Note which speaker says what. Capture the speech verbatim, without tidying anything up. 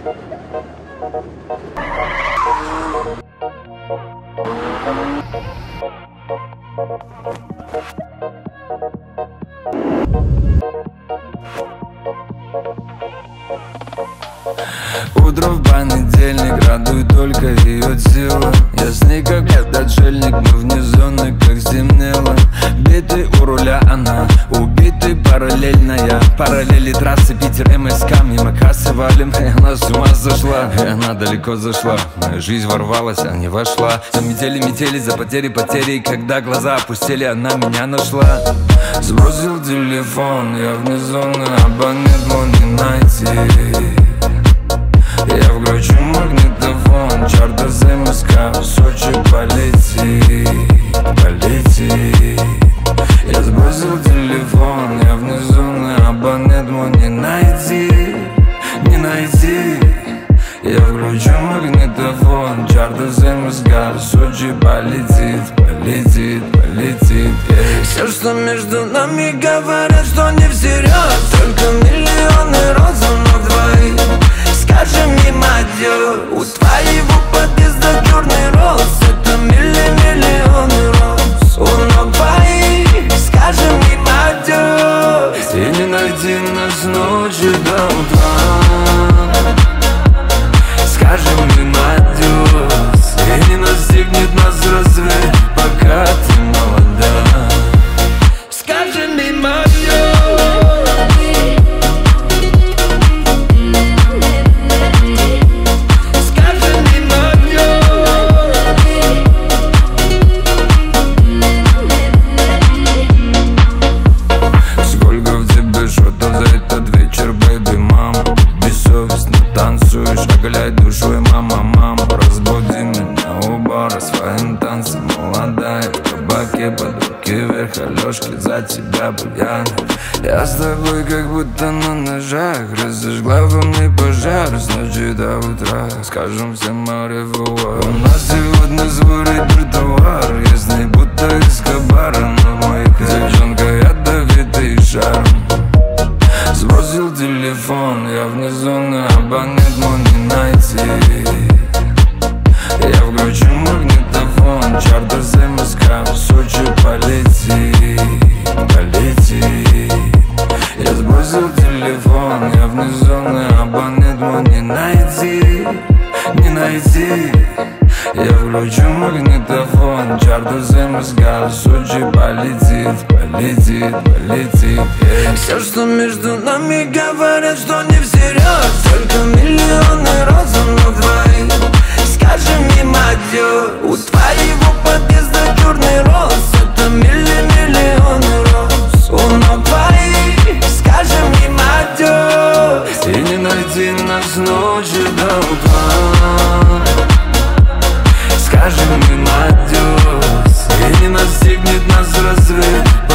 Speaker 1: Утро в понедельник радует только ее тело. Я с ней как этот отшельник, мы вне зоны, как стемнело. Битый у руля она, убитый параллельная. Параллели трассы Питер МСК, мимо кассы валим. И она с ума сошла, и она далеко зашла. Моя жизнь ворвалась, а не вошла. За метели, метели, за потери, потери. И когда глаза опустили, она меня нашла. Сбросил телефон, я вне зоны, абонент мой не найти. Я включу магнитофон, чарт из МСК, в Сочи полетит, полетит. Я сбросил телефон, я вне зоны, абонент мой не найти, не найти. Я включу магнитофон, чарт из МСК, в Сочи полетит, полетит, полетит. Yeah. Все, что между нами, говорят, что не всерьез. Только миллионы розовых двоих. Скажи мне, мадё, у твоего подъезда черный роз. Это милли-миллионы роз у ног твоих. Скажи мне, мадё, и не найти нас ночи до утра. Скажи мне, мадё, и не настигнет нас рассвет, пока ты молода. Скажи мне, мадё. Оголяй душой, мама, мама, разбуди меня у бара своим танцем. Молодая в кабаке, под руки вверх, Алёшки за тебя буяна. Я с тобой как будто на ножах, разожгла во мне пожар с ночи до утра. Скажем всем море вуар. У нас сегодня свой репертуар, я с ней будто из кабара. Но моя девчонка ядовитый шарм. Сбросил телефон, я вне зоны, абонент мой не найти. Я включу магнитофон, чарт из МСК, в Сочи полетит, полетит. Я сбросил телефон, я вне зоны, абонент мой не найти, не найти. Я включу магнитофон, чарт из МСК, в Сочи полетит, полетит, полетит. Yeah. Все, что между нами, говорят, что не всерьез. Только миллионы роз у ног твоих. Скажи мне, мадё, у твоего подъезда черный роз. Это милли-миллионы роз у ног твоих. Скажи мне, мадё, и не найти нас ночи до утра. Скажи мне, мадёс, и не настигнет нас рассвет,